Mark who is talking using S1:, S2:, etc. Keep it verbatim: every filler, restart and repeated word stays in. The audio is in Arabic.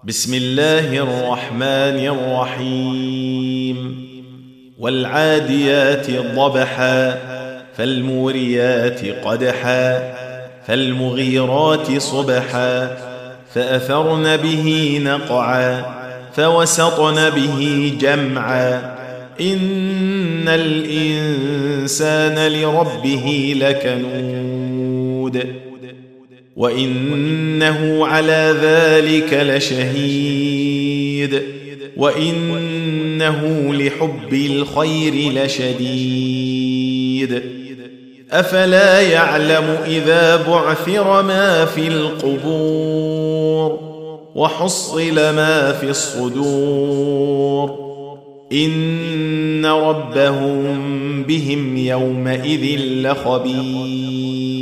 S1: بسم الله الرحمن الرحيم والعاديات ضبحا فالموريات قدحا فالمغيرات صبحا فأثرن به نقعا فوسطن به جمعا إن الإنسان لربه لكنود وإنه على ذلك لشهيد وإنه لحب الخير لشديد أفلا يعلم إذا بعثر ما في القبور وحصل ما في الصدور إن ربهم بهم يومئذ لخبير